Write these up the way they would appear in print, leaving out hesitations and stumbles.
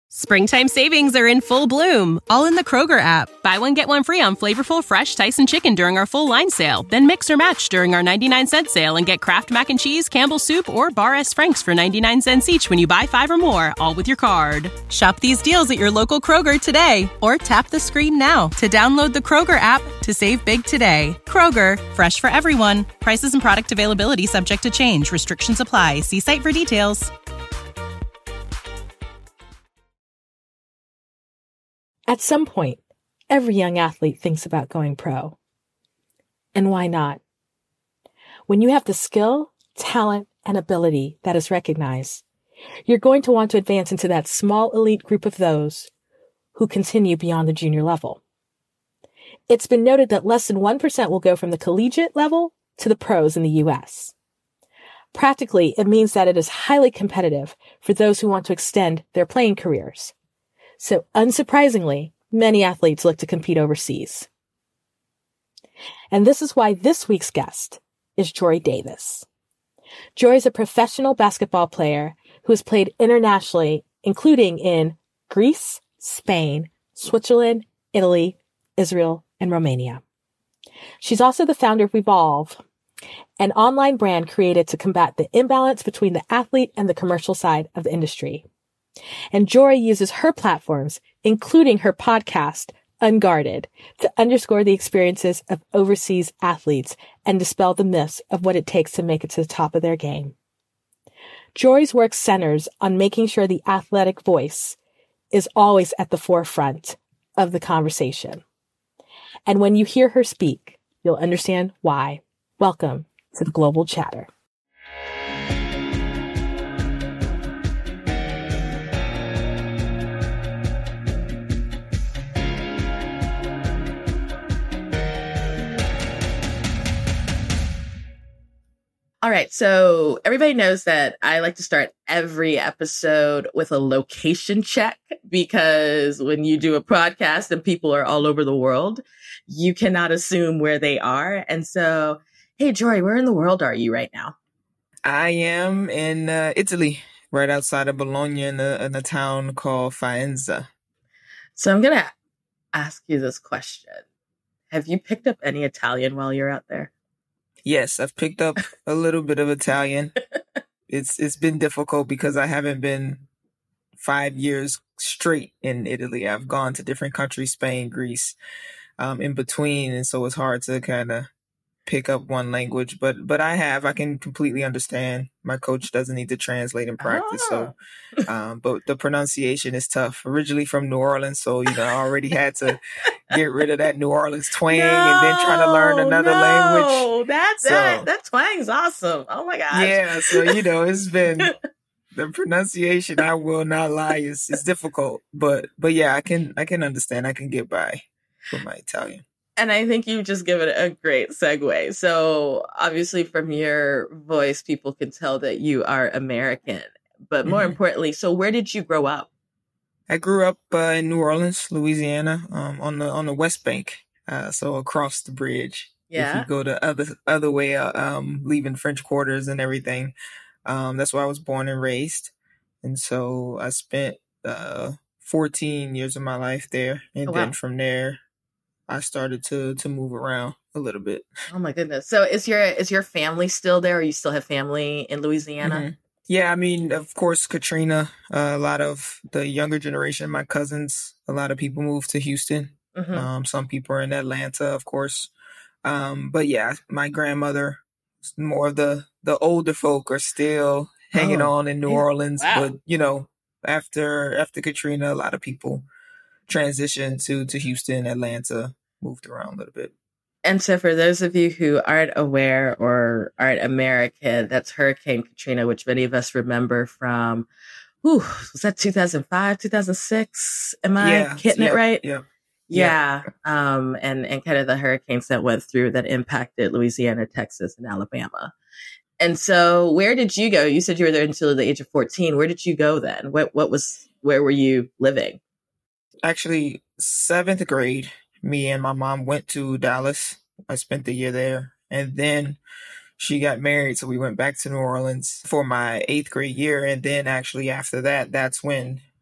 Springtime savings are in full bloom, all in the Kroger app. Buy one, get one free on flavorful, fresh Tyson chicken during our full line sale. Then mix or match during our 99-cent sale and get Kraft Mac and Cheese, Campbell's Soup, or Bar S. Frank's for 99 cents each when you buy 5 or more, all with your card. Shop these deals at your local Kroger today, or tap the screen now to download the Kroger app to save big today. Kroger, fresh for everyone. Prices and product availability subject to change. Restrictions apply. See site for details. At some point, every young athlete thinks about going pro. And why not? When you have the skill, talent, and ability that is recognized, you're going to want to advance into that small elite group of those who continue beyond the junior level. It's been noted that less than 1% will go from the collegiate level to the pros in the U.S. Practically, it means that it is highly competitive for those who want to extend their playing careers. So unsurprisingly, many athletes look to compete overseas. And this is why this week's guest is Jory Davis. Jory is a professional basketball player who has played internationally, including in Greece, Spain, Switzerland, Italy, Israel, and Romania. She's also the founder of Evolve, an online brand created to combat the imbalance between the athlete and the commercial side of the industry. And Jory uses her platforms, including her podcast, Unguarded, to underscore the experiences of overseas athletes and dispel the myths of what it takes to make it to the top of their game. Jory's work centers on making sure the athletic voice is always at the forefront of the conversation. And when you hear her speak, you'll understand why. Welcome to the Global Chatter. All right. So everybody knows that I like to start every episode with a location check, because when you do a podcast and people are all over the world, you cannot assume where they are. And so, hey, Jory, where in the world are you right now? I am in Italy, right outside of Bologna in a town called Faenza. So I'm going to ask you this question. Have you picked up any Italian while you're out there? Yes, I've picked up a little bit of Italian. It's been difficult because I haven't been 5 years straight in Italy. I've gone to different countries, Spain, Greece, in between. And so it's hard to kind of pick up one language, but I can completely understand. My coach doesn't need to translate in practice. So, but the pronunciation is tough. Originally from New Orleans. So, I already had to get rid of that New Orleans twang and then trying to learn another language. That twang's awesome. Oh my gosh. Yeah. So, it's been the pronunciation. I will not lie. Is difficult, but yeah, I can understand. I can get by with my Italian. And I think you've just given a great segue. So obviously from your voice, people can tell that you are American. But more importantly, so where did you grow up? I grew up in New Orleans, Louisiana, on the West Bank, so across the bridge. Yeah. If you go the other way, leaving French Quarters and everything, that's where I was born and raised. And so I spent 14 years of my life there. And then from there, I started to move around a little bit. Oh my goodness. So is your family still there, or you still have family in Louisiana? Mm-hmm. Yeah, I mean, of course, Katrina, a lot of the younger generation, my cousins, a lot of people moved to Houston. Mm-hmm. Some people are in Atlanta, of course. But yeah, my grandmother, more of the older folk are still hanging on in New Orleans. Wow. But, after Katrina, a lot of people transitioned to Houston, Atlanta, moved around a little bit. And so for those of you who aren't aware or aren't American, that's Hurricane Katrina, which many of us remember from, was that 2005, 2006? Am I hitting it right? Yeah. Yeah. And kind of the hurricanes that went through that impacted Louisiana, Texas, and Alabama. And so where did you go? You said you were there until the age of 14. Where did you go then? Where were you living? Actually, 7th grade, me and my mom went to Dallas. I spent the year there. And then she got married, so we went back to New Orleans for my 8th grade year. And then actually after that, that's when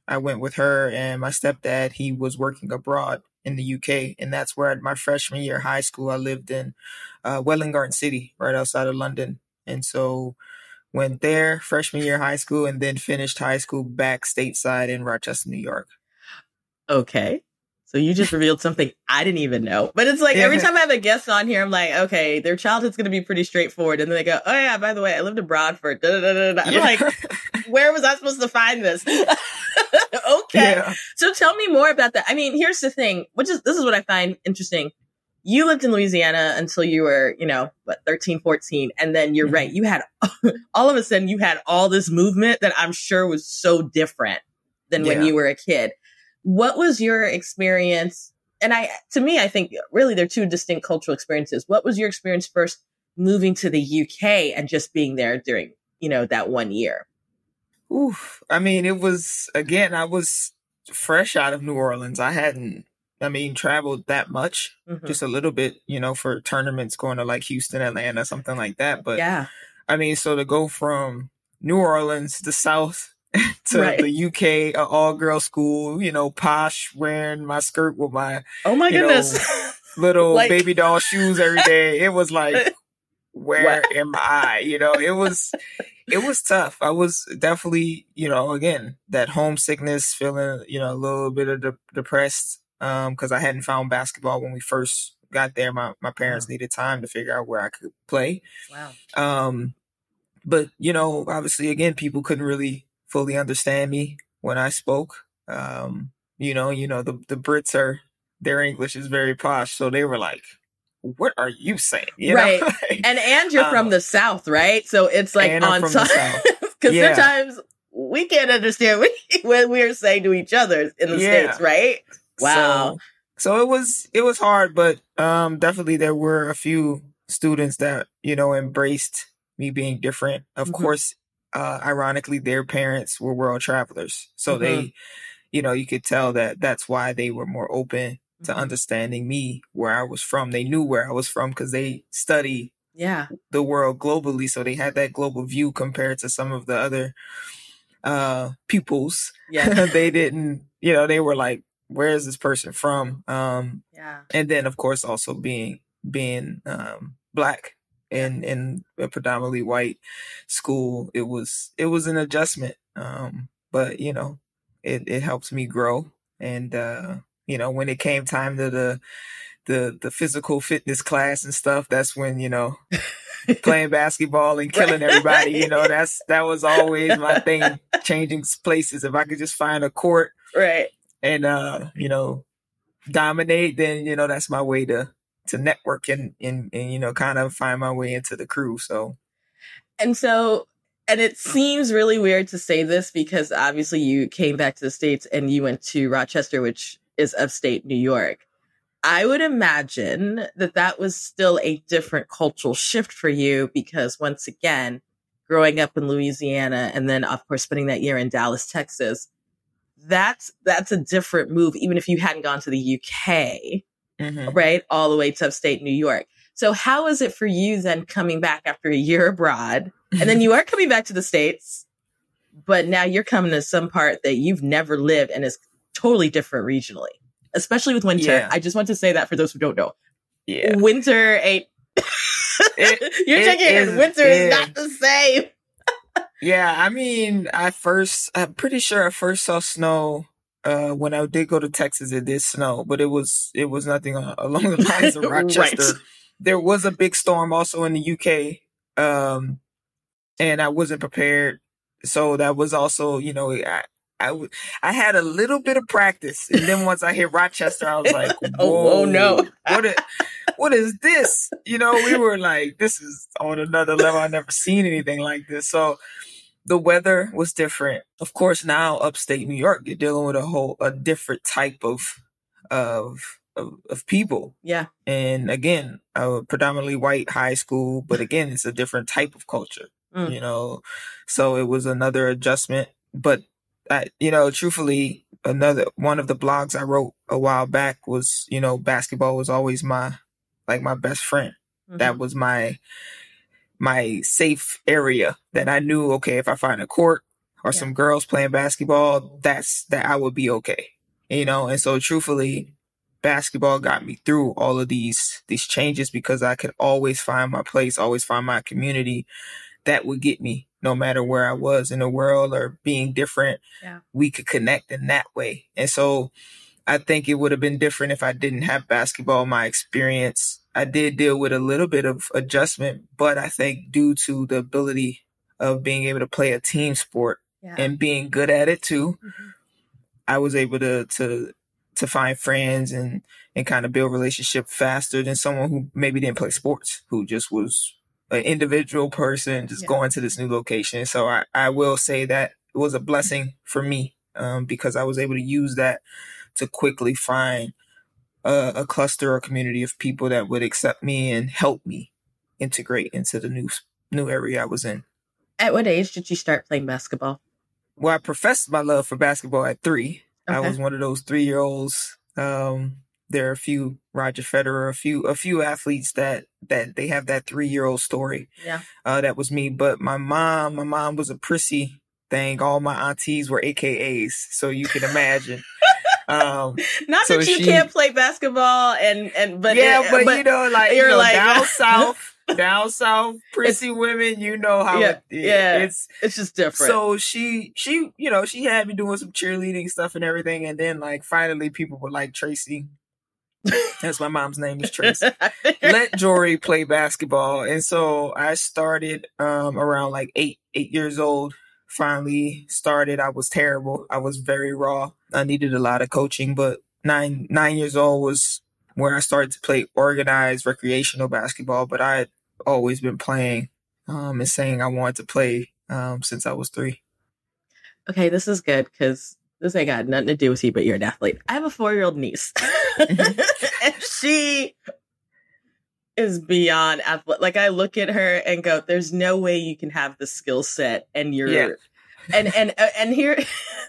I went with her, and my stepdad, he was working abroad in the UK. And that's where my freshman year of high school, I lived in Welwyn Garden City, right outside of London. And so went there freshman year of high school, and then finished high school back stateside in Rochester, New York. Okay. So you just revealed something I didn't even know. But it's like every time I have a guest on here, I'm like, okay, their childhood's going to be pretty straightforward. And then they go, oh yeah, by the way, I lived abroad for da-da-da-da-da. I'm like, where was I supposed to find this? Okay. Yeah. So tell me more about that. I mean, here's the thing, this is what I find interesting. You lived in Louisiana until you were, 13, 14. And then you're right. You had, all of a sudden you had all this movement that I'm sure was so different than when you were a kid. What was your experience? And to me, I think really they're two distinct cultural experiences. What was your experience first moving to the UK and just being there during, that 1 year? Oof. I mean, it was, again, I was fresh out of New Orleans. I hadn't, traveled that much, just a little bit, for tournaments, going to like Houston, Atlanta, something like that. But yeah, so to go from New Orleans, the South, to the UK, an all-girl school, posh, wearing my skirt with my, goodness, little baby doll shoes every day. It was like, where am I? It was tough. I was definitely, again, that homesickness, feeling, a little bit of depressed, because I hadn't found basketball when we first got there. My parents needed time to figure out where I could play. Wow. But, obviously, again, people couldn't really fully understand me when I spoke. The Brits their English is very posh. So they were like, what are you saying? Right. And you're from the South, right? So it's like on top, because sometimes we can't understand what we're saying to each other in the States, right? Wow. So it was hard, but definitely there were a few students that, embraced me being different. Of course, ironically, their parents were world travelers. So they, you could tell that that's why they were more open to understanding me, where I was from. They knew where I was from because they study the world globally. So they had that global view compared to some of the other pupils. Yeah. They didn't, they were like, where is this person from? And then, of course, also being Black in a predominantly white school, it was an adjustment. But it helped me grow. And when it came time to the physical fitness class and stuff, that's when playing basketball and killing everybody. That was always my thing. Changing places, if I could just find a court, right, and dominate, then that's my way to network and kind of find my way into the crew. And it seems really weird to say this because obviously you came back to the States and you went to Rochester, which is upstate New York. I would imagine that was still a different cultural shift for you because once again, growing up in Louisiana and then of course spending that year in Dallas, Texas, that's a different move, even if you hadn't gone to the UK, right? All the way to upstate New York. So how is it for you then coming back after a year abroad? And then you are coming back to the States, but now you're coming to some part that you've never lived and is totally different regionally, especially with winter. Yeah. I just want to say that for those who don't know. Yeah. Winter ain't... You're taking it. Winter is not the same. Yeah, I mean, I'm pretty sure I first saw snow when I did go to Texas. It did snow, but it was nothing along the lines of Rochester. Right. There was a big storm also in the UK, and I wasn't prepared. So that was also, I had a little bit of practice, and then once I hit Rochester, I was like, "Whoa, oh no, what is this?" We were like, "This is on another level. I've never seen anything like this." So the weather was different. Of course, now upstate New York, you're dealing with a different type of people. Yeah, and again, a predominantly white high school, but again, it's a different type of culture. So it was another adjustment, but. Truthfully, another one of the blogs I wrote a while back was, basketball was always my best friend. That was my safe area that I knew, okay, if I find a court or some girls playing basketball, that I would be okay. And so truthfully, basketball got me through all of these changes because I could always find my place, always find my community that would get me no matter where I was in the world or being different. Yeah. We could connect in that way. And so I think it would have been different if I didn't have basketball. My experience, I did deal with a little bit of adjustment, but I think due to the ability of being able to play a team sport and being good at it too, I was able to find friends and kind of build relationship faster than someone who maybe didn't play sports, who just was an individual person just going to this new location. So I will say that it was a blessing for me because I was able to use that to quickly find a cluster or community of people that would accept me and help me integrate into the new area I was in. At what age did you start playing basketball? Well, I professed my love for basketball at 3. Okay. I was one of those 3-year-olds. There are a few, Roger Federer, a few athletes that they have that 3-year-old story. Yeah. That was me. But my mom was a prissy thing. All my aunties were AKAs. So you can imagine. Not so that you can't play basketball but you're down south, prissy women, how it's just different. So she had me doing some cheerleading stuff and everything, and then finally people were like, Tracy, that's my mom's name is Tracy, let Jory play basketball. And so I started around 8 years old. Finally started. I was terrible. I was very raw. I needed a lot of coaching, but 9 years old was where I started to play organized recreational basketball. But I had always been playing and saying I wanted to play since I was 3. Okay, this is good because this ain't got nothing to do with you, but you're an athlete. I have a 4-year-old niece, and she is beyond athletic. I look at her and go, there's no way you can have the skill set and you're and here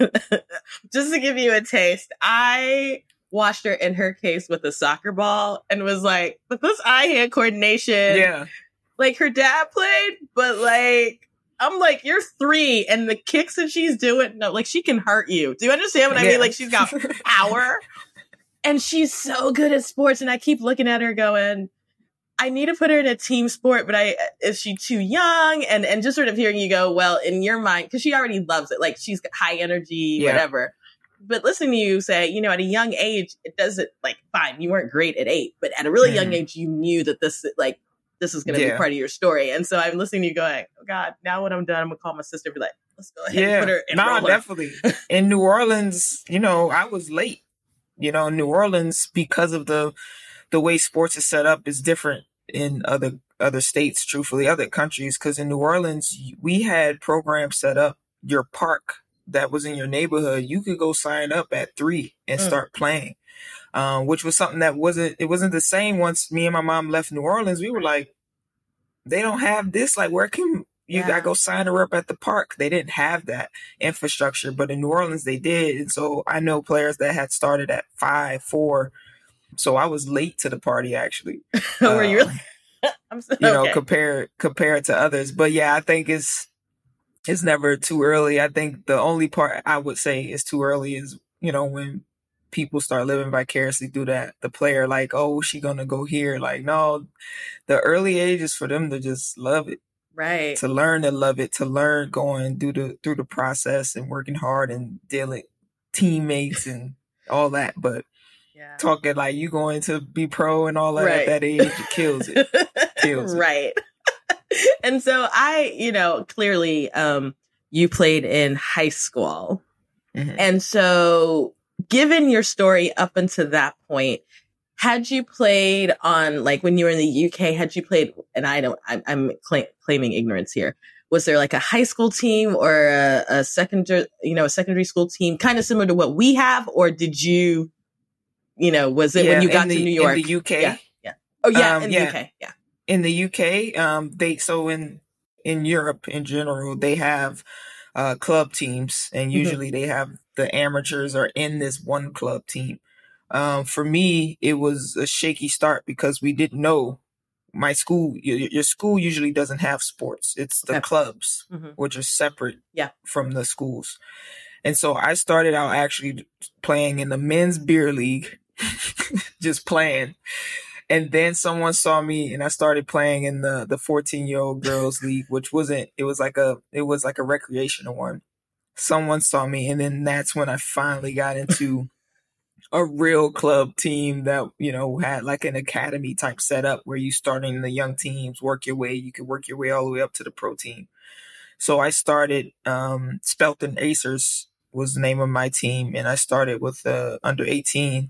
just to give you a taste, I watched her in her case with a soccer ball and was like, but this eye-hand coordination, her dad played, but I'm like, you're 3 and the kicks that she's doing, she can hurt you. Do you understand what I mean? She's got power and she's so good at sports. And I keep looking at her going, I need to put her in a team sport, but is she too young? And just sort of hearing you go, well, in your mind, because she already loves it. She's got high energy, whatever. But listening to you say, at a young age, it doesn't fine. You weren't great at 8, but at a really young age, you knew that this is going to be part of your story. And so I'm listening to you going, oh God, now when I'm done, I'm going to call my sister and be like, let's go ahead and put her in. No, definitely. In New Orleans, I was late. New Orleans, because of the way sports is set up, is different in other states, truthfully, other countries. Because in New Orleans, we had programs set up. Your park that was in your neighborhood, you could go sign up at 3 and start playing, which was something that wasn't the same. Once me and my mom left New Orleans, we were like, they don't have this. Where can you gotta go sign her up at the park? They didn't have that infrastructure, but in New Orleans they did. And so I know players that had started at 5, 4. So I was late to the party, actually. Were you really? I'm so, compared to others. But yeah, I think it's never too early. I think the only part I would say is too early is, when people start living vicariously through that. The player, oh, she gonna go here. No, the early age is for them to just love it. Right. To learn to love it, to learn going through the process and working hard and dealing teammates and all that. But talking you going to be pro and all that at that age, it kills it. Right. And so clearly you played in high school. Mm-hmm. And so given your story up until that point, had you played on when you were in the UK, had you played, and I'm claiming ignorance here, was there a high school team or a secondary school team kind of similar to what we have? Or did you, was it when you got to New York? In the UK? Yeah. Oh yeah. In the UK. Yeah. In the UK, in Europe in general, they have club teams, and usually they have the amateurs are in this one club team. For me, it was a shaky start because we didn't know my school, your school usually doesn't have sports. It's the clubs, which are separate from the schools. And so I started out actually playing in the men's beer league, just playing. And then someone saw me and I started playing in the 14-year-old girls league, which it was like a recreational one. Someone saw me, and then that's when I finally got into a real club team that, had like an academy type setup where you starting in the young teams, you could work your way all the way up to the pro team. So I started, Spelton Acers was the name of my team. And I started with under 18.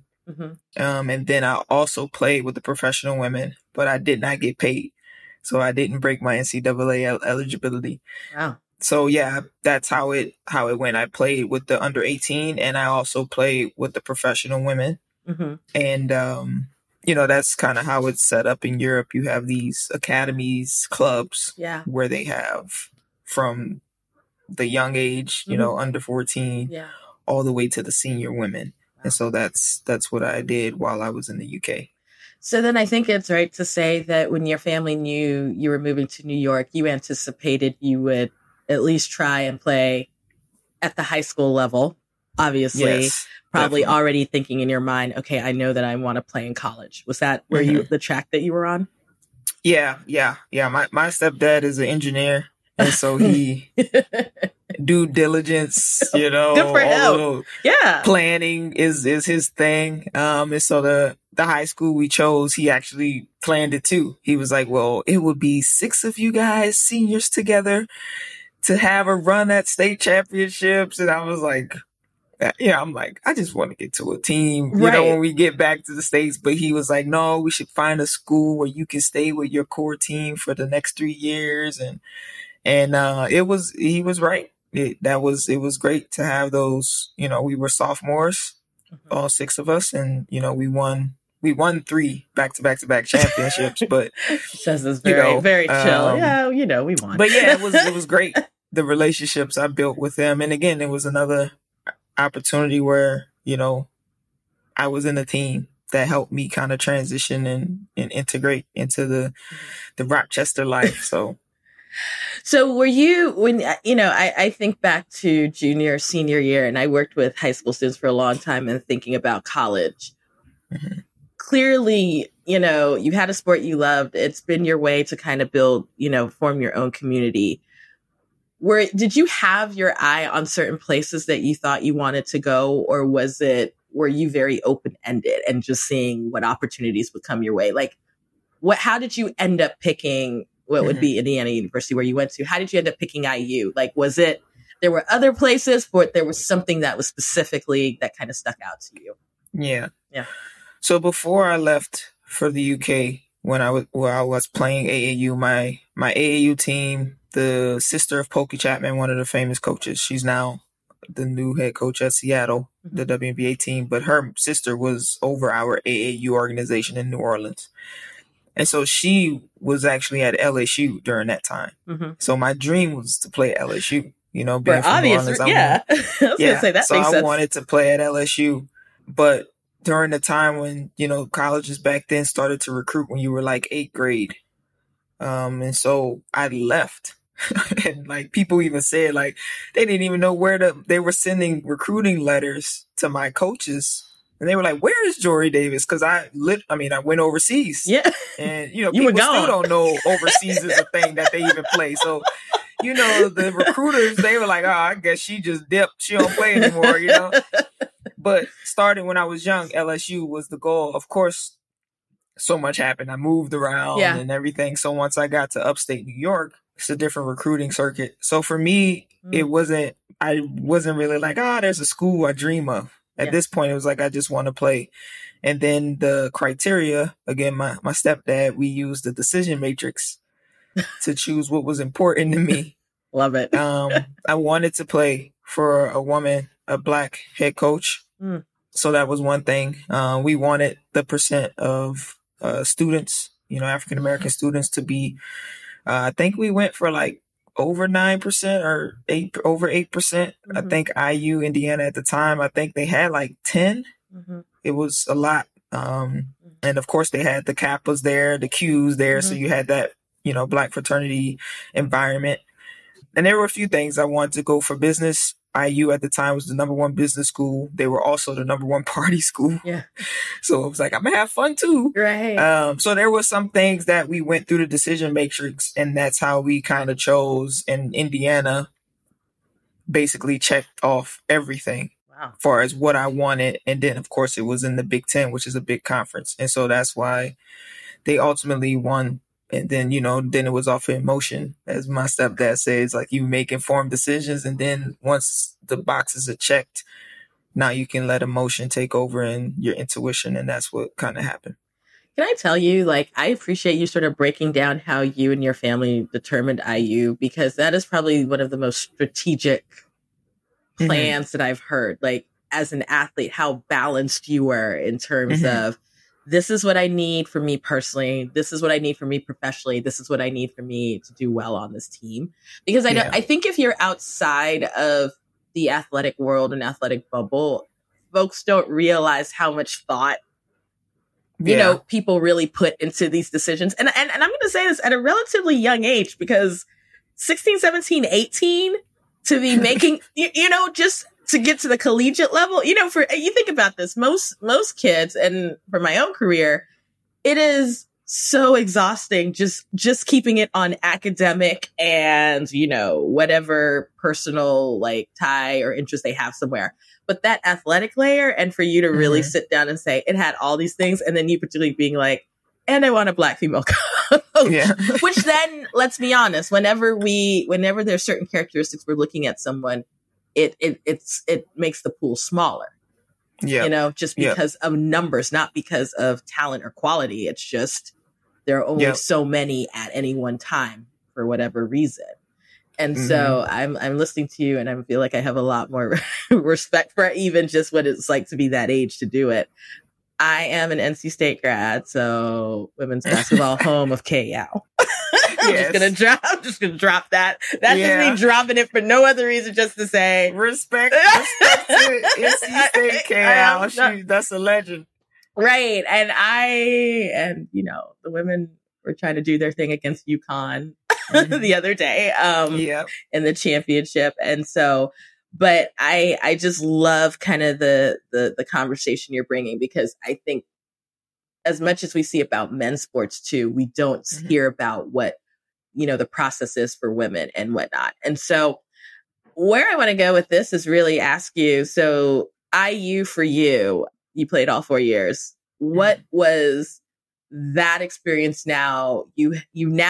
And then I also played with the professional women, but I did not get paid. So I didn't break my NCAA eligibility. Wow. So yeah, that's how it went. I played with the under 18 and I also played with the professional women. And, that's kind of how it's set up in Europe. You have these academies, clubs where they have from the young age, under 14, all the way to the senior women. Wow. And so that's what I did while I was in the UK. So then I think it's right to say that when your family knew you were moving to New York, you anticipated you would at least try and play at the high school level, obviously, probably definitely. Already thinking in your mind, okay, I know that I want to play in college. Was that where the track that you were on? Yeah. My stepdad is an engineer. And so he due diligence, Good for him. Planning is his thing. And so the high school we chose, he actually planned it too. He was like, well, it would be 6 of you guys, seniors together, to have a run at state championships. And I was like, I'm like, I just want to get to a team, when we get back to the States. But he was like, no, we should find a school where you can stay with your core team for the next 3 years. And he was right. It was great to have those, we were sophomores, all 6 of us. And, we won 3 back-to-back championships, but says it's very, very chill. We won. But yeah, it was great. The relationships I built with them. And again, it was another opportunity where, I was in a team that helped me kind of transition and integrate into the Rochester life. So were you, when, I think back to junior, senior year, and I worked with high school students for a long time and thinking about college. Clearly, you had a sport you loved. It's been your way to kind of build, form your own community. Did you have your eye on certain places that you thought you wanted to go, or were you very open-ended and just seeing what opportunities would come your way? Like, how did you end up picking what would be Indiana University where you went to? How did you end up picking IU? Like, was it, there were other places, but there was something that was specifically that kind of stuck out to you? Yeah. So before I left for the UK, when I was playing AAU, my AAU team, the sister of Pokey Chapman, one of the famous coaches, she's now the new head coach at Seattle, the WNBA team, but her sister was over our AAU organization in New Orleans. And so she was actually at LSU during that time. So my dream was to play at LSU, being from New Orleans. I was going to say that so makes I sense. wanted to play at LSU, but during the time when, colleges back then started to recruit when you were like 8th grade. And so I left. And like people even said like they didn't even know they were sending recruiting letters to my coaches. And they were like, where is Jory Davis? Because I went overseas. Yeah. And, people still don't know overseas is a thing that they even play. So, the recruiters, they were like, oh, I guess she just dipped. She don't play anymore, But starting when I was young, LSU was the goal. Of course, so much happened. I moved around and everything. So once I got to upstate New York, it's a different recruiting circuit. So for me, I wasn't really like, there's a school I dream of. At this point, it was like, I just want to play. And then the criteria, again, my stepdad, we used the decision matrix to choose what was important to me. Love it. I wanted to play for a woman, a Black head coach. So that was one thing. We wanted the percent of students, African-American students to be, I think we went for like over 9% or over 8%. I think IU Indiana at the time, I think they had like 10. It was a lot. And of course they had the Kappas there, the Qs there. So you had that, Black fraternity environment. And there were a few things I wanted to go for business. IU at the time was the number one business school. They were also the number one party school. Yeah. So it was like, I'm going to have fun too. Right. So there were some things that we went through the decision matrix, and that's how we kind of chose. And Indiana basically checked off everything. Wow. As far as what I wanted. And then, of course, it was in the Big Ten, which is a big conference. And so that's why they ultimately won. And then, then it was off of emotion. As my stepdad says, like, you make informed decisions. And then once the boxes are checked, now you can let emotion take over and your intuition. And that's what kind of happened. Can I tell you, like, I appreciate you sort of breaking down how you and your family determined IU, because that is probably one of the most strategic plans that I've heard. Like, as an athlete, how balanced you were in terms of, this is what I need for me personally. This is what I need for me professionally. This is what I need for me to do well on this team. Because I think if you're outside of the athletic world and athletic bubble, folks don't realize how much thought, people really put into these decisions. And I'm going to say this at a relatively young age, because 16, 17, 18 to be making, just to get to the collegiate level, you think about this, most kids, and for my own career, it is so exhausting just keeping it on academic and, whatever personal like tie or interest they have somewhere. But that athletic layer, and for you to really sit down and say it had all these things, and then you particularly being like, and I want a Black female coach. Yeah. Which then, let's be honest, whenever there's certain characteristics we're looking at someone, it makes the pool smaller. Yeah. Just because of numbers, not because of talent or quality. It's just there are only so many at any one time for whatever reason. And so I'm listening to you, and I feel like I have a lot more respect for even just what it's like to be that age to do it. I am an NC State grad, so women's basketball home of KL. I'm just gonna drop that. That's just me dropping it for no other reason, just to say respect to NC State KL. That's a legend, right? And the women were trying to do their thing against UConn the other day, in the championship, and so. But I just love kind of the conversation you're bringing, because I think as much as we see about men's sports too, we don't hear about what, the process is for women and whatnot. And so where I want to go with this is really ask you, so IU for you played all 4 years. What was that experience now? You've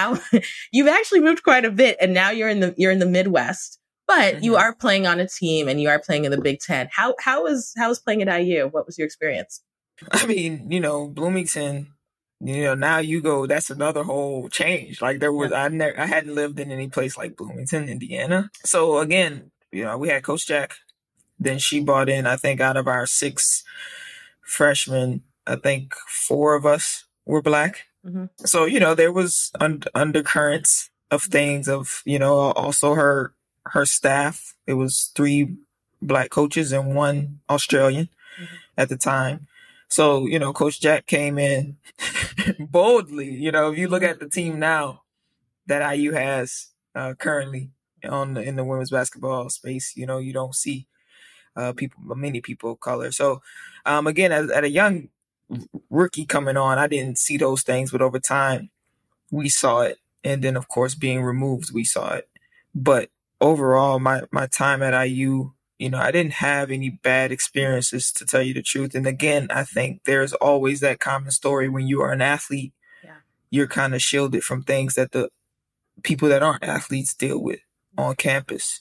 actually moved quite a bit, and now you're in the Midwest. But you are playing on a team, and you are playing in the Big Ten. How was playing at IU? What was your experience? I mean, Bloomington, now you go, that's another whole change. Like I hadn't lived in any place like Bloomington, Indiana. So again, we had Coach Jack. Then she brought in, I think out of our 6 freshmen, I think 4 of us were Black. So, there was undercurrents of things of, also her staff. It was 3 Black coaches and 1 Australian at the time. So, Coach Jack came in boldly. If you look at the team now that IU has currently in the women's basketball space, you don't see many people of color. So, again, at a young rookie coming on, I didn't see those things, but over time we saw it. And then, of course, being removed, we saw it. But overall, my time at IU, I didn't have any bad experiences, to tell you the truth. And again, I think there's always that common story when you are an athlete, you're kind of shielded from things that the people that aren't athletes deal with on campus,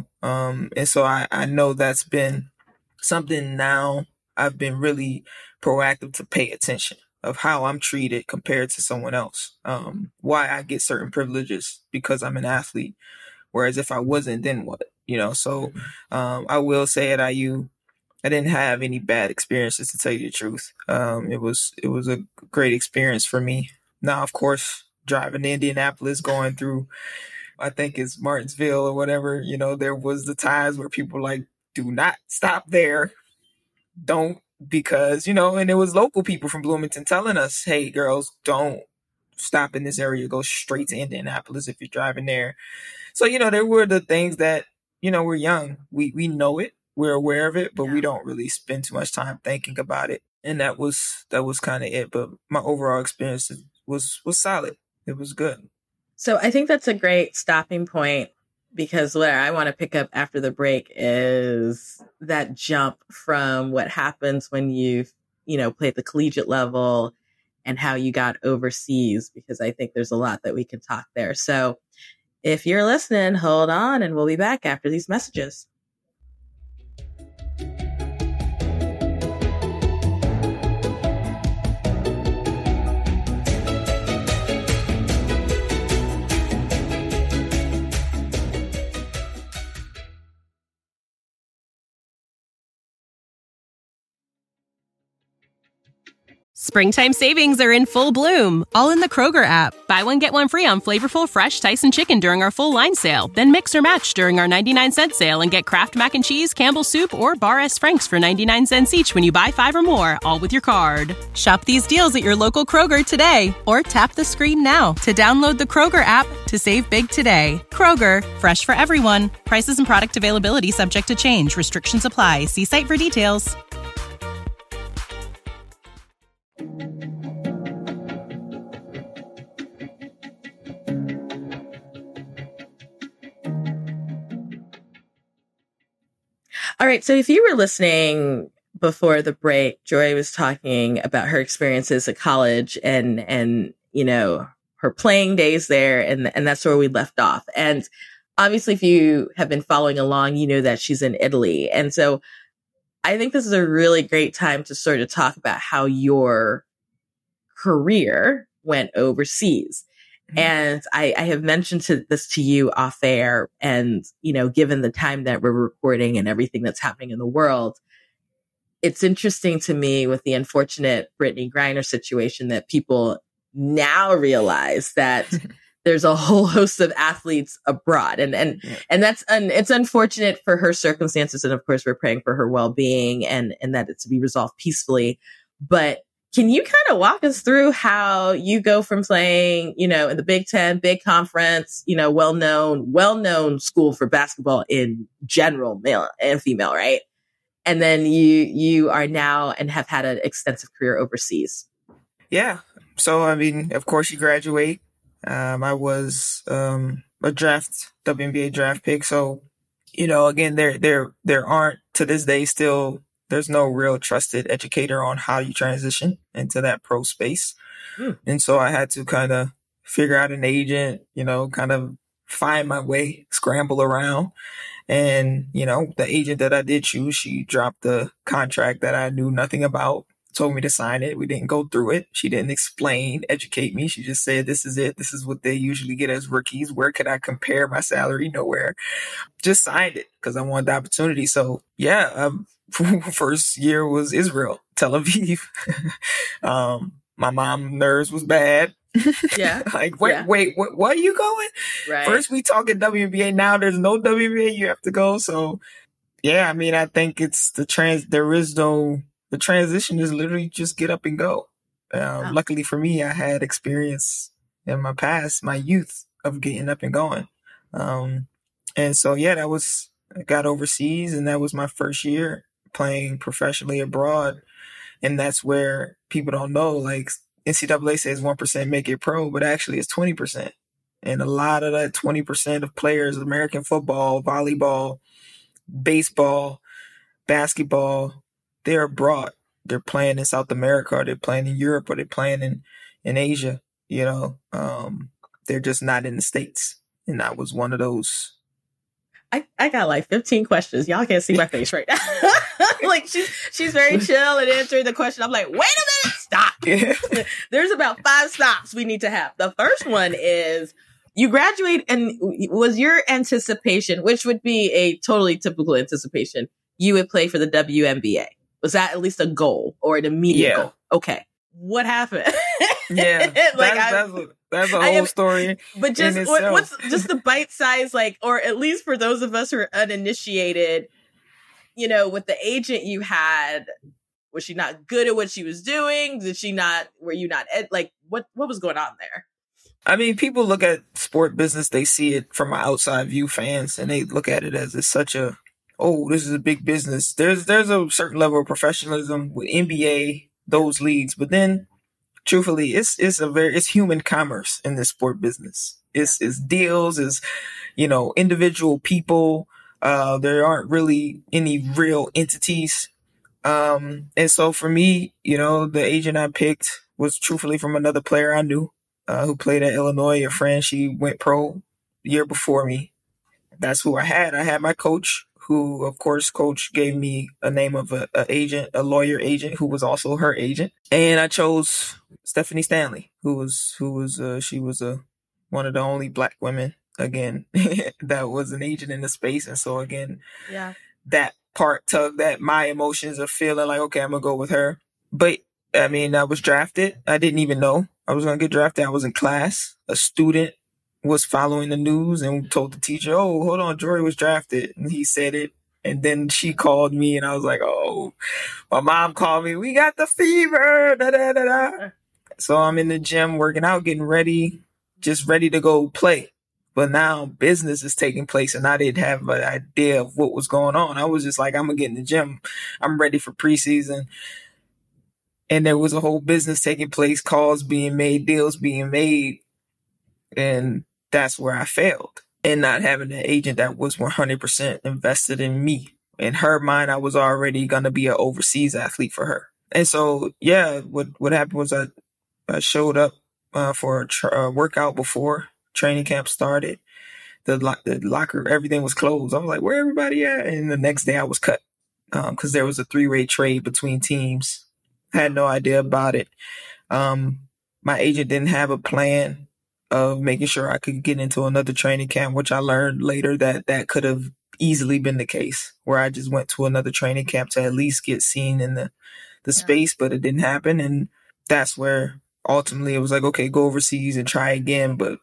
and so I know that's been something now I've been really proactive to pay attention of how I'm treated compared to someone else. Why I get certain privileges because I'm an athlete. Whereas if I wasn't, then what? So I will say at IU, I didn't have any bad experiences, to tell you the truth. It was a great experience for me. Now, of course, driving to Indianapolis, going through, I think it's Martinsville or whatever, there was the times where people like, do not stop there. Don't because, and it was local people from Bloomington telling us, hey, girls, don't stop in this area. Go straight to Indianapolis if you're driving there. So, there were the things that, we're young. We know it. We're aware of it, but we don't really spend too much time thinking about it. And that was kind of it. But my overall experience was solid. It was good. So I think that's a great stopping point, because what I want to pick up after the break is that jump from what happens when you play at the collegiate level and how you got overseas, because I think there's a lot that we can talk there. So if you're listening, hold on, and we'll be back after these messages. Springtime savings are in full bloom, all in the Kroger app. Buy one, get one free on flavorful fresh Tyson chicken during our full line sale. Then mix or match during our 99-cent sale and get Kraft Mac and Cheese, Campbell's Soup, or Bar S. Frank's for 99 cents each when you buy 5 or more, all with your card. Shop these deals at your local Kroger today, or tap the screen now to download the Kroger app to save big today. Kroger, fresh for everyone. Prices and product availability subject to change. Restrictions apply. See site for details. All right. So if you were listening before the break, Joy was talking about her experiences at college and her playing days there. And that's where we left off. And obviously, if you have been following along, you know that she's in Italy. And so I think this is a really great time to sort of talk about how your career went overseas. And I have mentioned this to you off air, and, given the time that we're recording and everything that's happening in the world, it's interesting to me with the unfortunate Brittney Griner situation that people now realize that there's a whole host of athletes abroad, and it's unfortunate for her circumstances. And of course, we're praying for her well-being and that it's to be resolved peacefully. But can you kind of walk us through how you go from playing, in the Big Ten, big conference, well-known school for basketball in general, male and female, right? And then you are now and have had an extensive career overseas. Yeah. So, of course you graduate. I was a WNBA draft pick. So, again, there aren't to this day still, there's no real trusted educator on how you transition into that pro space. And so I had to kind of figure out an agent, kind of find my way, scramble around. And, the agent that I did choose, she dropped the contract that I knew nothing about, told me to sign it. We didn't go through it. She didn't educate me. She just said, this is it. This is what they usually get as rookies. Where could I compare my salary? Nowhere. Just signed it because I wanted the opportunity. So yeah, first year was Israel, Tel Aviv. My mom nerves was bad. Yeah. Wait, what are you going? Right. First we talking WNBA. Now there's no WNBA. You have to go. So yeah, I think it's the transition is literally just get up and go. Wow. Luckily for me, I had experience in my past, my youth, of getting up and going. And so, yeah, I got overseas, and that was my first year playing professionally abroad. And that's where people don't know, like NCAA says 1% make it pro, but actually it's 20%. And a lot of that 20% of players, American football, volleyball, baseball, basketball, they're abroad. They're playing in South America, or they're playing in Europe, or they're playing in Asia. They're just not in the States. And I was one of those. I got like 15 questions. Y'all can't see my face right now. Like she's very chill and answering the question. I'm like, wait a minute, stop. Yeah. There's about 5 stops we need to have. The first one is you graduate, and was your anticipation, which would be a totally typical anticipation, you would play for the WNBA? Was that at least a goal or an immediate goal? Okay. What happened? Yeah. That's a whole story. But just what's just the bite size, like, or at least for those of us who are uninitiated, with the agent you had, Was she not good at what she was doing? Were you not, like, what was going on there? I mean, people look at sport business, they see it from an outside view, fans, and they look at it as it's such a, oh, this is a big business. There's a certain level of professionalism with NBA, those leagues, but then truthfully, it's human commerce in this sport business. It's deals, is, individual people. There aren't really any real entities. And so for me, the agent I picked was truthfully from another player I knew, who played at Illinois, a friend. She went pro the year before me. That's who I had. I had my coach, who, of course, coach gave me a name of a lawyer agent who was also her agent. And I chose Stephanie Stanley, she was one of the only Black women, again, that was an agent in the space. And so again, that part tugged at my emotions of feeling like, okay, I'm going to go with her. But I mean, I was drafted. I didn't even know I was going to get drafted. I was in class. A student was following the news and told the teacher, oh, hold on, Jory was drafted. And he said it. And then she called me and I was like, oh, my mom called me. We got the fever. Da, da, da, da. So I'm in the gym working out, getting ready, just ready to go play. But now business is taking place and I didn't have an idea of what was going on. I was just like, I'm going to get in the gym. I'm ready for preseason. And there was a whole business taking place, calls being made, deals being made. And that's where I failed. And not having an agent that was 100% invested in me. In her mind, I was already going to be an overseas athlete for her. And so, what happened was I showed up for a workout before training camp started. The locker, everything was closed. I was like, where everybody at? And the next day I was cut because there was a 3-way trade between teams. I had no idea about it. My agent didn't have a plan of making sure I could get into another training camp, which I learned later that could have easily been the case, where I just went to another training camp to at least get seen in the space, but it didn't happen. And that's where ultimately it was like, okay, go overseas and try again. But,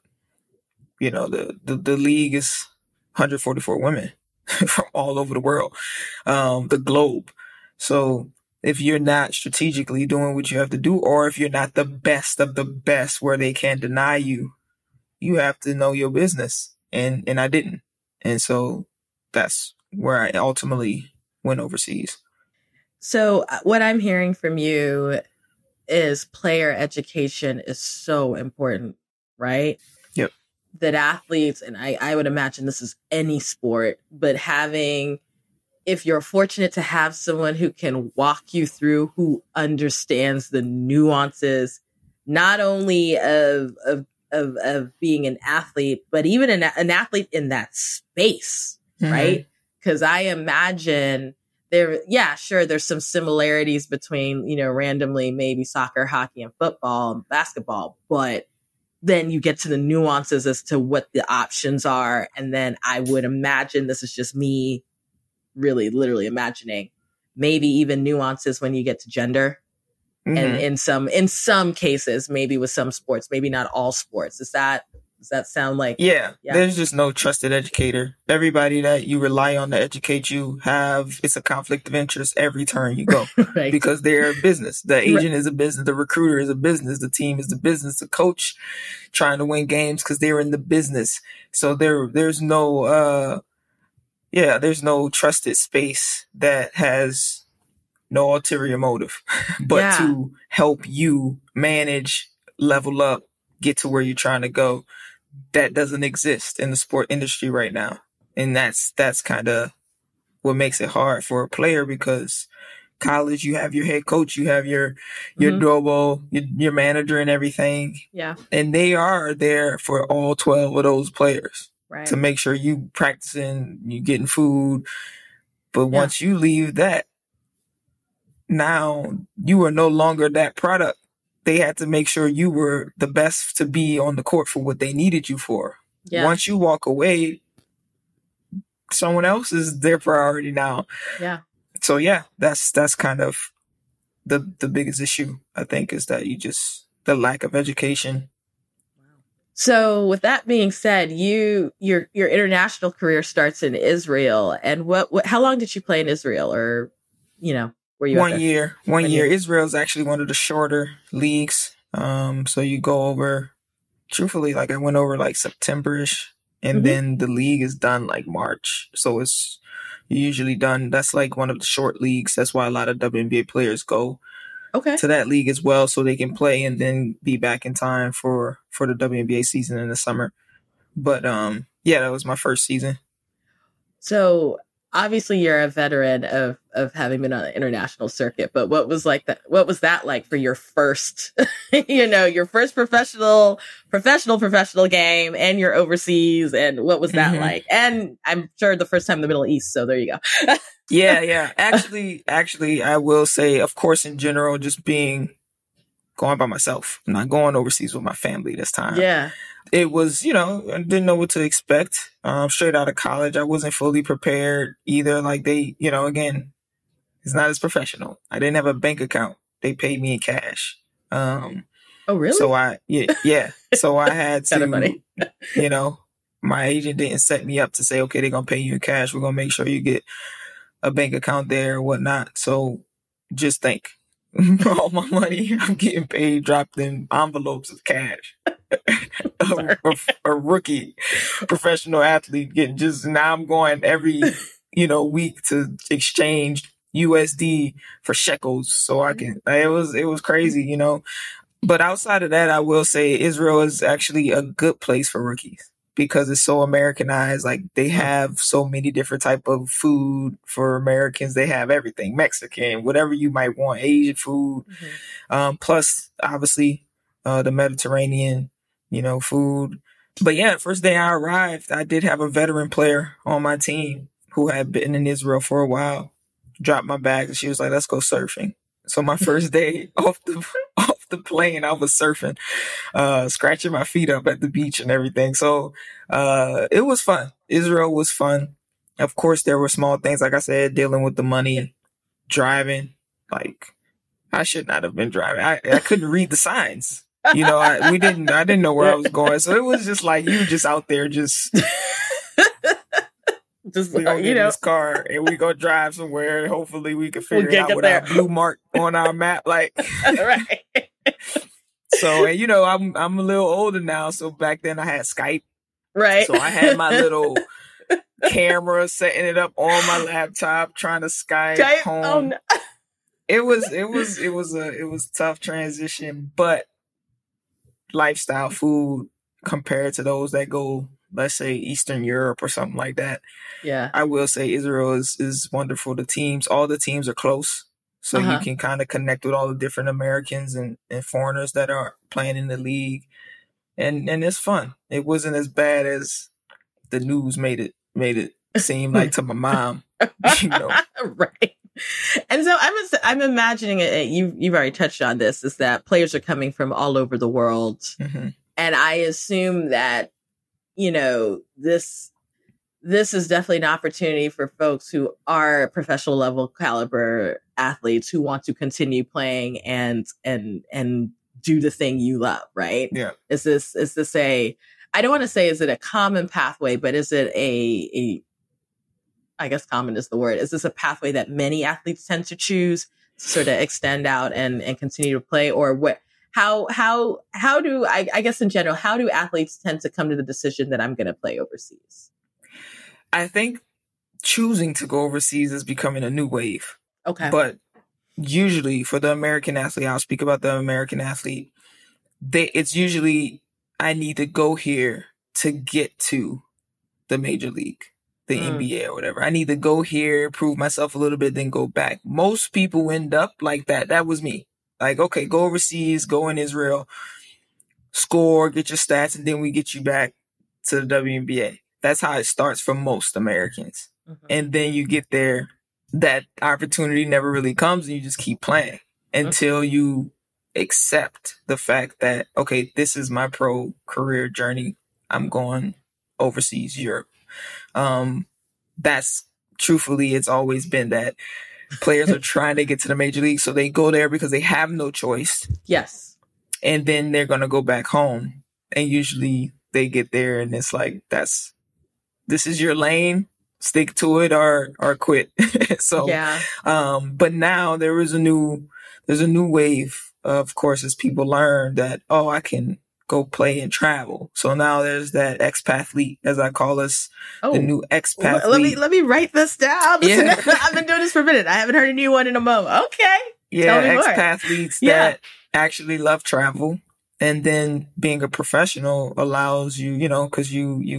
the league is 144 women from all over the world, the globe. So if you're not strategically doing what you have to do, or if you're not the best of the best where they can't deny you, you have to know your business. And I didn't. And so that's where I ultimately went overseas. So what I'm hearing from you is player education is so important, right? Yep. That athletes, and I would imagine this is any sport, but if you're fortunate to have someone who can walk you through, who understands the nuances, not only of being an athlete, but even an athlete in that space, right? Because I imagine there's some similarities between, randomly maybe soccer, hockey, and football and basketball, but then you get to the nuances as to what the options are. And then I would imagine, this is just me really literally imagining, maybe even nuances when you get to gender. And in some cases, maybe with some sports, maybe not all sports. Does that sound like? Yeah, there's just no trusted educator. Everybody that you rely on to educate you it's a conflict of interest every turn you go. Right. Because they're a business. The agent is a business. The recruiter is a business. The team is the business. The coach trying to win games because they're in the business. So there's no trusted space that has no ulterior motive, but to help you manage, level up, get to where you're trying to go. That doesn't exist in the sport industry right now. And that's kind of what makes it hard for a player, because college, you have your head coach, you have your Drobo, your manager and everything. Yeah. And they are there for all 12 of those players. Right. To make sure you practicing, you getting food. But once you leave that, now you are no longer that product. They had to make sure you were the best to be on the court for what they needed you for. Yeah. Once you walk away, someone else is their priority now. Yeah. So that's kind of the biggest issue, I think, is that the lack of education. So with that being said, your international career starts in Israel. And how long did you play in Israel? Or, Were you One year. Israel's actually one of the shorter leagues. So you go over, truthfully, like I went over like September-ish, and then the league is done like March. So it's usually done. That's like one of the short leagues. That's why a lot of WNBA players go to that league as well, so they can play and then be back in time for the WNBA season in the summer. But yeah, that was my first season. So obviously you're a veteran of having been on the international circuit, but what was that like for your first, your first professional game, and your overseas, and what was that like? And I'm sure the first time in the Middle East. So there you go. Yeah. Actually, I will say, of course, in general, just going by myself, not going overseas with my family this time. Yeah. It was, I didn't know what to expect. Straight out of college, I wasn't fully prepared either. Like again, it's not as professional. I didn't have a bank account. They paid me in cash. Oh, really? So yeah. So I had Kind to, of funny. My agent didn't set me up to say, okay, they're going to pay you in cash. We're going to make sure you get a bank account there or whatnot. So just think. All my money I'm getting paid dropped in envelopes of cash. a rookie professional athlete now I'm going every week to exchange USD for shekels so I can. It was crazy, But outside of that, I will say Israel is actually a good place for rookies because it's so Americanized. Like they have so many different type of food for Americans. They have everything, Mexican, whatever you might want, Asian food. Plus obviously, the Mediterranean, food. But yeah, first day I arrived, I did have a veteran player on my team who had been in Israel for a while, dropped my bag and she was like, let's go surfing. So my first day off the plane, I was surfing, scratching my feet up at the beach and everything. So, it was fun. Israel was fun. Of course, there were small things, like I said, dealing with the money, driving. Like I should not have been driving. I couldn't read the signs. I didn't know where I was going. So it was just like, you just out there, just we gonna get in this car and we gonna drive somewhere and hopefully we can figure it out with our blue mark on our map. Like, right. So, and I'm a little older now. So back then I had Skype. Right. So I had my little camera, setting it up on my laptop, trying to Skype home. Oh, no. It was a tough transition, but lifestyle food compared to those that go, let's say, Eastern Europe or something like that. Yeah. I will say Israel is wonderful. All the teams are close. So you can kind of connect with all the different Americans and foreigners that are playing in the league. And it's fun. It wasn't as bad as the news made it seem like to my mom. Right. And so I'm imagining it. You've already touched on this, is that players are coming from all over the world. And I assume that, this is definitely an opportunity for folks who are professional level caliber athletes who want to continue playing and do the thing you love, right? Yeah. Is this I don't want to say, is it a common pathway, but is it I guess common is the word. Is this a pathway that many athletes tend to choose to sort of extend out and continue to play? Or what, how do I guess in general, how do athletes tend to come to the decision that I'm going to play overseas? I think choosing to go overseas is becoming a new wave. Okay. But usually for the American athlete, I'll speak about the American athlete. It's usually, I need to go here to get to the major league, the NBA or whatever. I need to go here, prove myself a little bit, then go back. Most people end up like that. That was me. Like, okay, go overseas, go in Israel, score, get your stats, and then we get you back to the WNBA. That's how it starts for most Americans. And then you get there, that opportunity never really comes, and you just keep playing until you accept the fact that, okay, this is my pro career journey. I'm going overseas, Europe. That's truthfully, it's always been that players are trying to get to the major league. So they go there because they have no choice. Yes. And then they're going to go back home. And usually they get there and it's like, this is your lane. stick to it or quit. So, Yeah. but now there's a new wave, of course, as people learn that, oh, I can go play and travel. So now there's that expathlete, as I call us, the new expathlete. Let me write this down. Listen, Yeah. I've been doing this for a minute. I haven't heard a new one in a moment. Okay. Yeah, Tell me more. expathletes that actually love travel. And then being a professional allows you, because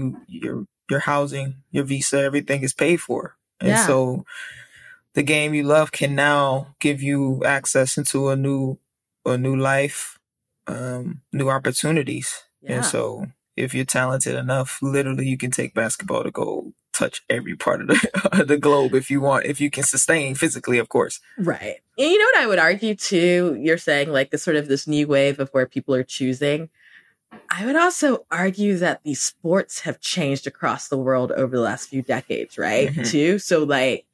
your housing, your visa, everything is paid for. And so the game you love can now give you access into a new life, new opportunities. Yeah. And so if you're talented enough, literally you can take basketball to go touch every part of the globe if you want, if you can sustain physically, of course. Right. And you know what I would argue too? You're saying like this new wave of where people are choosing. I would also argue that these sports have changed across the world over the last few decades, right? Mm-hmm. Too. So like,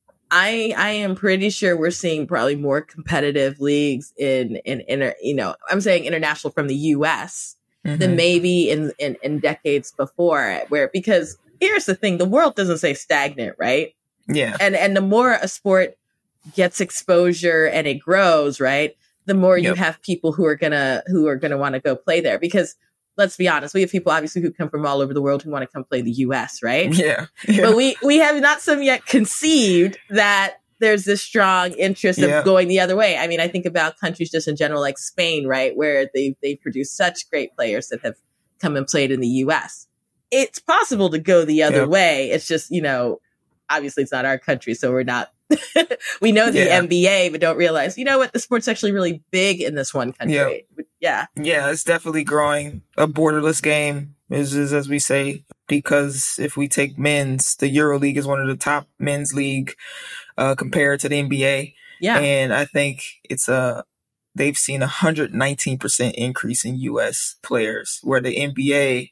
I am pretty sure we're seeing probably more competitive leagues in I'm saying international from the US than maybe in decades before, because here's the thing, the world doesn't stay stagnant, right? Yeah. And the more a sport gets exposure and it grows, right, the more you have people who are gonna want to go play there. Because let's be honest, we have people obviously who come from all over the world who want to come play the US, right? Yeah. But we have not some yet conceived that there's this strong interest of going the other way. I mean, I think about countries just in general, like Spain, right, where they produce such great players that have come and played in the US. It's possible to go the other way. It's just, obviously it's not our country, so we're not, we know the NBA, but don't realize, what, the sport's actually really big in this one country. Yeah. Yeah, it's definitely growing. A borderless game is as we say, because if we take men's, the EuroLeague is one of the top men's league compared to the NBA. Yeah. And I think they've seen 119% increase in US players, where the NBA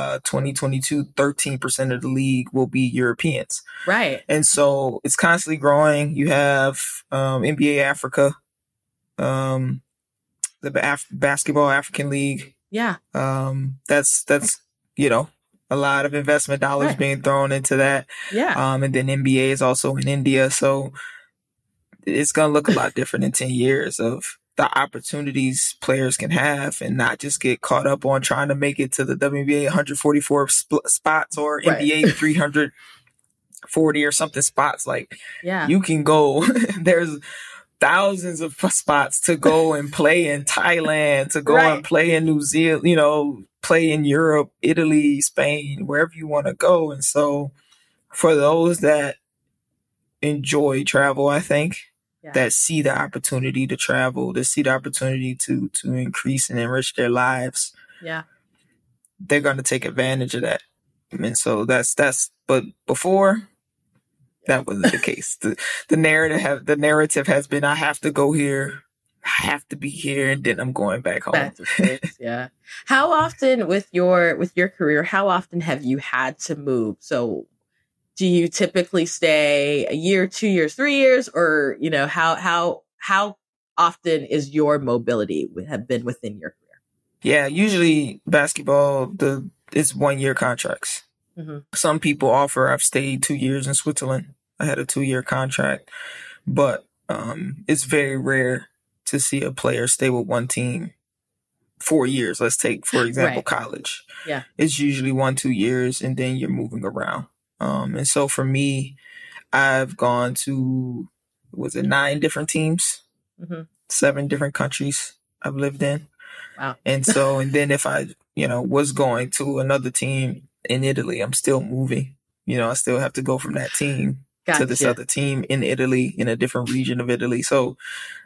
2022, 13% of the league will be Europeans. Right. And so it's constantly growing. You have NBA Africa, the Basketball African League. Yeah. That's a lot of investment dollars being thrown into that. Yeah. And then NBA is also in India. So it's going to look a lot different in 10 years of the opportunities players can have and not just get caught up on trying to make it to the WNBA 144 spots or NBA 340 or something spots. Like, you can go, there's thousands of spots to go and play in Thailand, to go and play in New Zealand, play in Europe, Italy, Spain, wherever you want to go. And so for those that enjoy travel, I think, that see the opportunity to travel, that see the opportunity to increase and enrich their lives, they're going to take advantage of that. And so but before, that wasn't the case. The narrative has been, I have to go here, I have to be here, and then I'm going back home. Yeah. How often with your career, how often have you had to move? So do you typically stay a year, 2 years, 3 years, or how often is your mobility have been within your career? Yeah, usually basketball, it's 1 year contracts. Mm-hmm. Some people offer, I've stayed 2 years in Switzerland. I had a 2-year contract, but it's very rare to see a player stay with one team 4 years. Let's take, for example, college. Yeah. It's usually 1-2 years and then you're moving around. And so for me, I've gone to, 9 different teams, 7 different countries I've lived in. Wow. And so, and then if I, was going to another team in Italy, I'm still moving. I still have to go from that team to this other team in Italy, in a different region of Italy. So,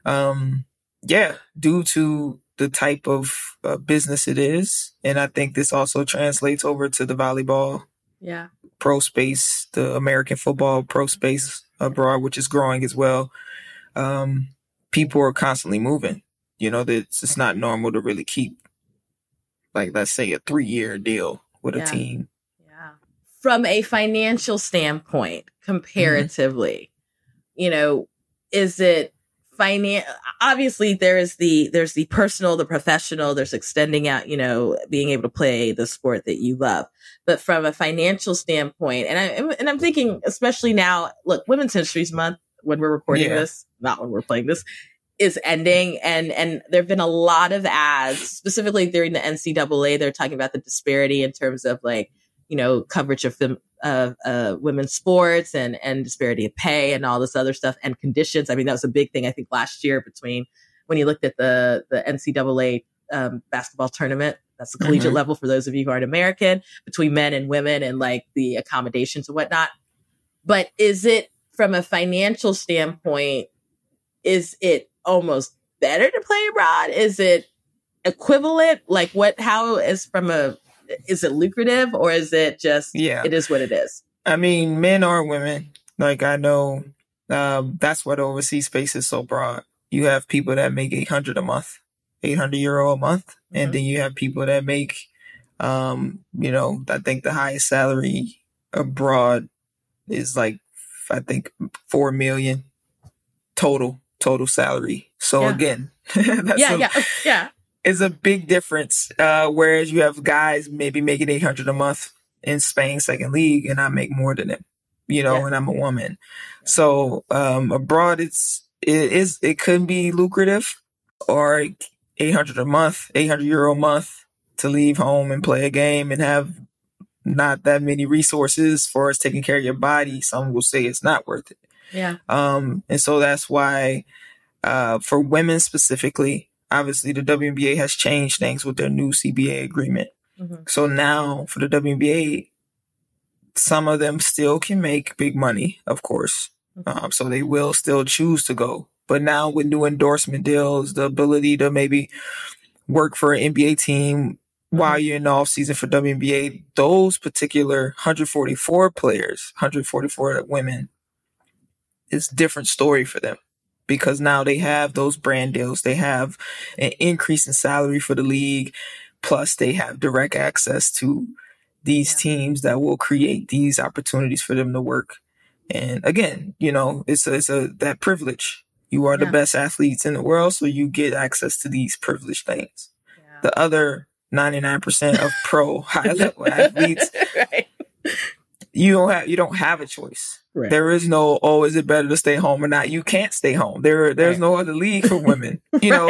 due to the type of business it is, and I think this also translates over to the volleyball pro space, the American football pro space abroad, which is growing as well. People are constantly moving. It's not normal to really keep, like, let's say a 3-year deal with a team. Yeah. From a financial standpoint, comparatively, is it obviously there's the personal, the professional, there's extending out, being able to play the sport that you love. But from a financial standpoint, and I'm thinking, especially now, look, Women's History Month, when we're recording this, not when we're playing this, is ending. And there have been a lot of ads, specifically during the NCAA. They're talking about the disparity in terms of coverage of women's sports and disparity of pay and all this other stuff and conditions. I mean, that was a big thing, I think, last year between when you looked at the NCAA basketball tournament. That's the collegiate level for those of you who aren't American, between men and women and the accommodations and whatnot. But is it, from a financial standpoint, is it almost better to play abroad? Is it equivalent? Is it lucrative, or is it just, it is what it is? I mean, men or women, I know, that's why the overseas space is so broad. You have people that make 800 a month, 800 euro a month. Mm-hmm. And then you have people that make, I think the highest salary abroad is I think 4 million total salary. So again, that's is a big difference. Whereas you have guys maybe making 800 a month in Spain, second league, and I make more than them, and I'm a woman. So, abroad, it could be lucrative, or 800 a month, 800 euro a month to leave home and play a game and have not that many resources for us taking care of your body. Some will say it's not worth it. Yeah. And so that's why, for women specifically, obviously, the WNBA has changed things with their new CBA agreement. Mm-hmm. So now for the WNBA, some of them still can make big money, of course. Mm-hmm. So they will still choose to go. But now with new endorsement deals, the ability to maybe work for an NBA team while you're in the off season for WNBA, those particular 144 players, 144 women, it's a different story for them. Because now they have those brand deals. They have an increase in salary for the league. Plus, they have direct access to these teams that will create these opportunities for them to work. And again, it's that privilege. You are the best athletes in the world, so you get access to these privileged things. Yeah. The other 99% of pro high level athletes, right. You don't have a choice. Right. There is no, is it better to stay home or not? You can't stay home. There's no other league for women.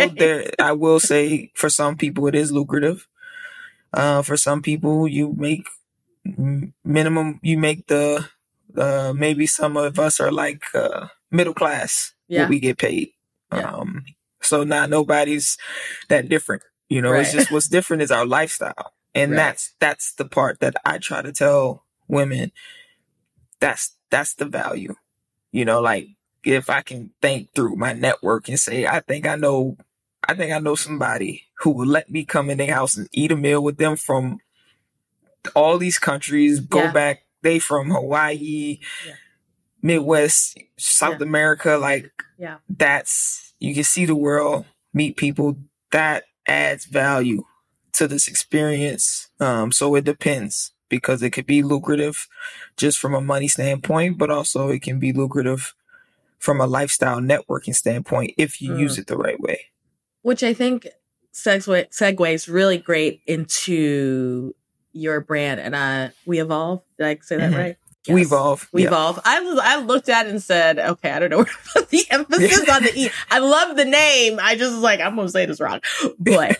I will say for some people it is lucrative. For some people you make minimum, you make the, maybe some of us are middle class, what we get paid. Yeah. So not nobody's that different. It's just what's different is our lifestyle. And that's the part that I try to tell women. That's the value, if I can think through my network and say, I think I know somebody who will let me come in their house and eat a meal with them from all these countries, go back, they from Hawaii, Midwest, South America, that's, you can see the world, meet people, that adds value to this experience. So it depends. Because it could be lucrative just from a money standpoint, but also it can be lucrative from a lifestyle networking standpoint if you use it the right way. Which I think segues really great into your brand. And We Evolve. Did I say that right? Yes. We Evolve. We Evolve. I looked at it and said, okay, I don't know where to put the emphasis on the E. I love the name. I just was I'm going to say this wrong. But,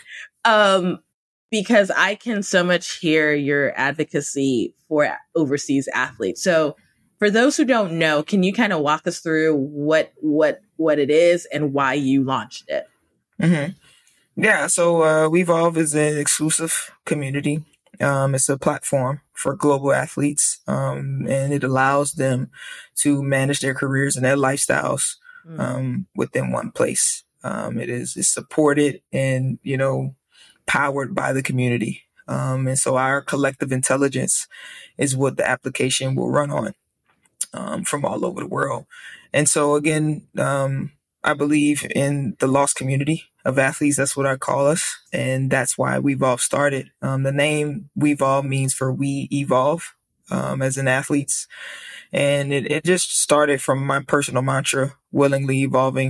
because I can so much hear your advocacy for overseas athletes. So for those who don't know, can you kind of walk us through what it is and why you launched it? Mm-hmm. Yeah. So, We Evolve is an exclusive community. It's a platform for global athletes. And it allows them to manage their careers and their lifestyles, within one place. It's supported and, powered by the community. And so our collective intelligence is what the application will run on, from all over the world. And so again, I believe in the lost community of athletes. That's what I call us. And that's why We Evolve started. The name We Evolve means for we evolve, as in athletes. And it just started from my personal mantra, willingly evolving.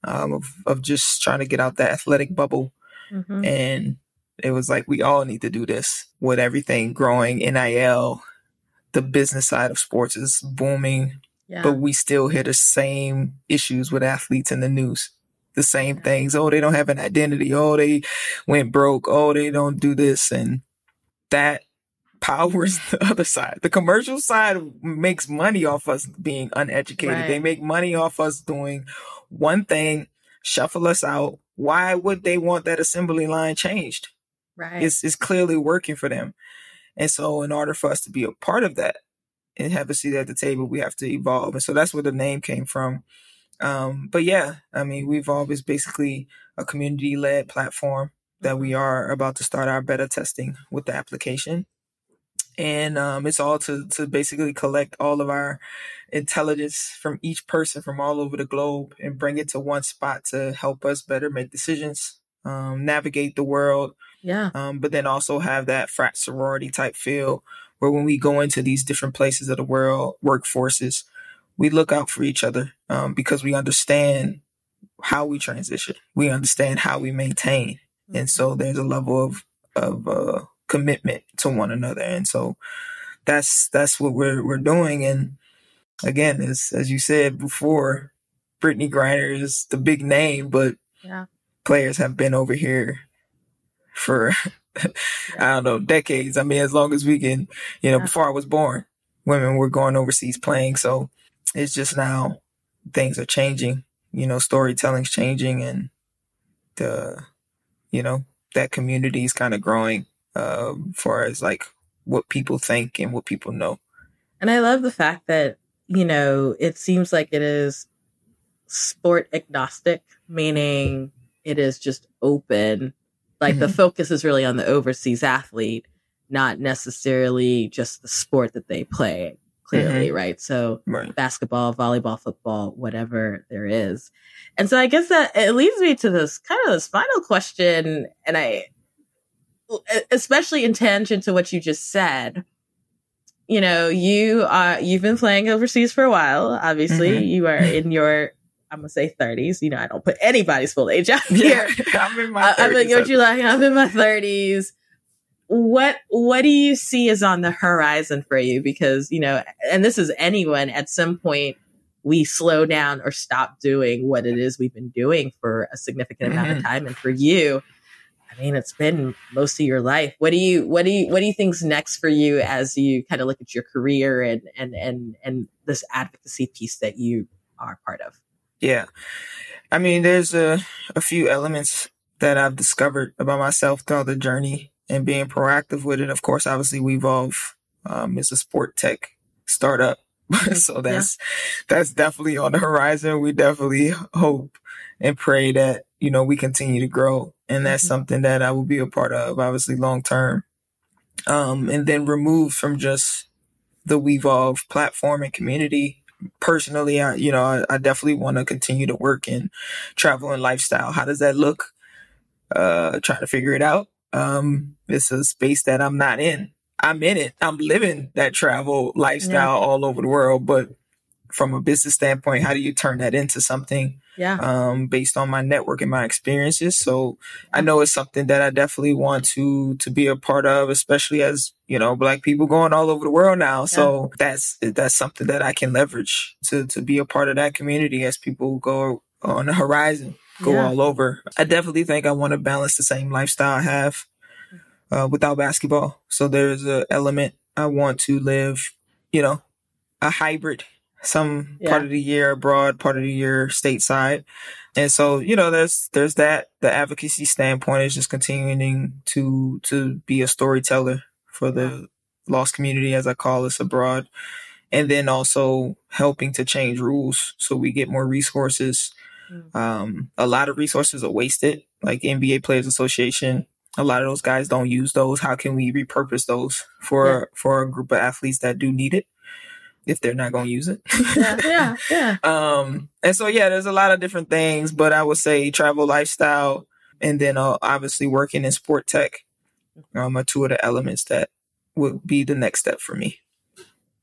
of just trying to get out that athletic bubble. Mm-hmm. And it was like, we all need to do this with everything growing. NIL, the business side of sports is booming, but we still hear the same issues with athletes in the news. The same things. Oh, they don't have an identity. Oh, they went broke. Oh, they don't do this. And that powers the other side. The commercial side makes money off us being uneducated. Right. They make money off us doing one thing, shuffle us out. Why would they want that assembly line changed? Right. It's clearly working for them. And so in order for us to be a part of that and have a seat at the table, we have to evolve. And so that's where the name came from. But yeah, I mean, we've always basically a community-led platform that we are about to start our beta testing with the application. And it's all to basically collect all of our intelligence from each person from all over the globe and bring it to one spot to help us better make decisions, navigate the world. Yeah. But then also have that frat sorority type feel where when we go into these different places of the world, workforces, we look out for each other because we understand how we transition. We understand how we maintain. Mm-hmm. And so there's a level of commitment to one another. And so that's what we're doing. And again, as you said before, Brittney Griner is the big name, but players have been over here for, I don't know, decades. I mean, as long as we can, before I was born, women were going overseas playing. So it's just now things are changing, storytelling's changing, and that community is kind of growing far as like what people think and what people know. And I love the fact that, it seems like it is sport agnostic, meaning it is just open. Like the focus is really on the overseas athlete, not necessarily just the sport that they play, clearly, right? So basketball, volleyball, football, whatever there is. And so I guess that it leads me to this final question, and I, especially in tangent to what you just said, you've been playing overseas for a while. Obviously, you are in your, I'm gonna say 30s. I don't put anybody's full age out here. I'm in my 30s. I'm in my 30s. What do you see is on the horizon for you? Because, and this is anyone, at some point we slow down or stop doing what it is we've been doing for a significant amount of time. And for you, I mean, it's been most of your life. What do you think's next for you as you kind of look at your career and this advocacy piece that you are part of? Yeah. I mean, there's a few elements that I've discovered about myself throughout the journey and being proactive with it. Of course, obviously, Wevolve is a sport tech startup. So that's definitely on the horizon. We definitely hope and pray that, we continue to grow. And that's something that I will be a part of, obviously, long term. And then removed from just the Wevolve platform and community. Personally, I definitely want to continue to work in travel and lifestyle. How does that look? Trying to figure it out. It's a space that I'm not in. I'm in it. I'm living that travel lifestyle all over the world. But from a business standpoint, how do you turn that into something based on my network and my experiences? So I know it's something that I definitely want to be a part of, especially as, Black people going all over the world now. So that's something that I can leverage to be a part of that community as people go on the horizon, go all over. I definitely think I want to balance the same lifestyle I have without basketball. So there's an element I want to live, a hybrid, some part of the year abroad, part of the year stateside. And so, there's that. The advocacy standpoint is just continuing to be a storyteller for the lost community, as I call us, abroad. And then also helping to change rules so we get more resources. A lot of resources are wasted, like NBA Players Association. A lot of those guys don't use those. How can we repurpose those for a group of athletes that do need it, if they're not going to use it? And so, there's a lot of different things, but I would say travel, lifestyle, and then obviously working in sport tech are two of the elements that would be the next step for me.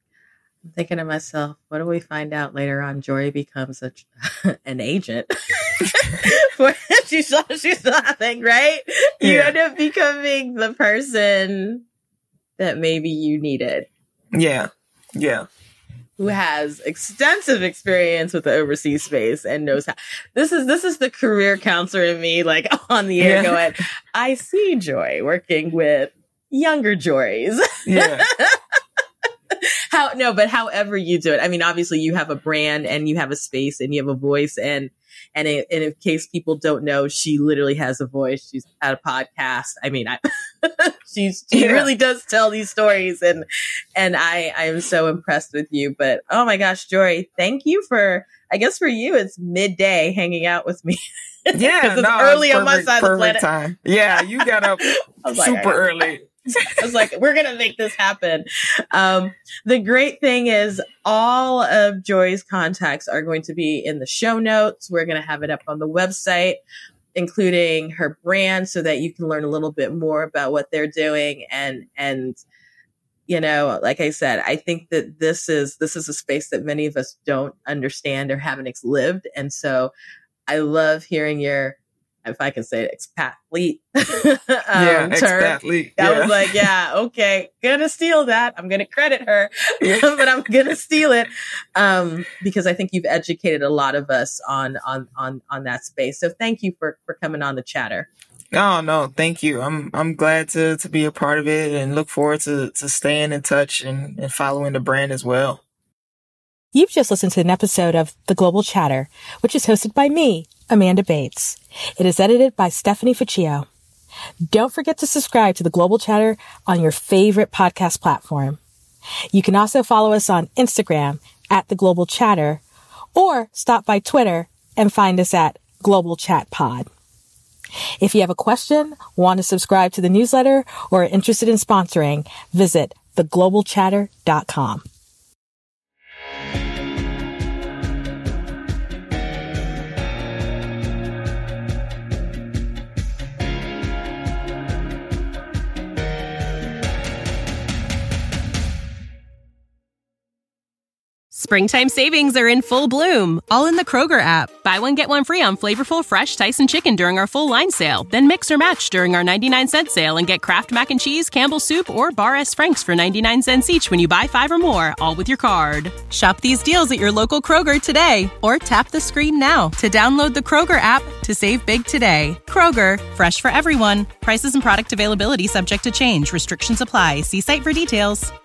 I'm thinking to myself, what do we find out later on? Jory becomes an agent. she's laughing, right? You end up becoming the person that maybe you needed. Yeah. Who has extensive experience with the overseas space and knows how. This is the career counselor in me, like on the air going, I see Joy working with younger Joys. Yeah. But however you do it. I mean, obviously you have a brand and you have a space and you have a voice, and in case people don't know, she literally has a voice. She's at a podcast. I mean, she really does tell these stories, and I am so impressed with you. But oh my gosh, Joy, thank you for, I guess for you, it's midday hanging out with me. Yeah, it's early on my side of the planet. Time. Yeah, you got up super early. I was like, we're going to make this happen. The great thing is all of Joy's contacts are going to be in the show notes. We're going to have it up on the website, including her brand, so that you can learn a little bit more about what they're doing. And, you know, like I said, I think that this is a space that many of us don't understand or haven't lived. And so I love hearing your, if I can say it, expathlete expathlete. I was like, yeah, okay, gonna steal that. I'm gonna credit her, but I'm gonna steal it because I think you've educated a lot of us on that space. So thank you for coming on the chatter. No, thank you. I'm glad to be a part of it and look forward to staying in touch and following the brand as well. You've just listened to an episode of The Global Chatter, which is hosted by me, Amanda Bates. It is edited by Stephanie Ficcio. Don't forget to subscribe to The Global Chatter on your favorite podcast platform. You can also follow us on Instagram at The Global Chatter, or stop by Twitter and find us at Global Chat Pod. If you have a question, want to subscribe to the newsletter, or are interested in sponsoring, visit theglobalchatter.com. Springtime savings are in full bloom, all in the Kroger app. Buy one, get one free on flavorful, fresh Tyson chicken during our full line sale. Then mix or match during our 99-cent sale and get Kraft Mac and Cheese, Campbell's Soup, or Bar S. Frank's for 99 cents each when you buy 5 or more, all with your card. Shop these deals at your local Kroger today, or tap the screen now to download the Kroger app to save big today. Kroger, fresh for everyone. Prices and product availability subject to change. Restrictions apply. See site for details.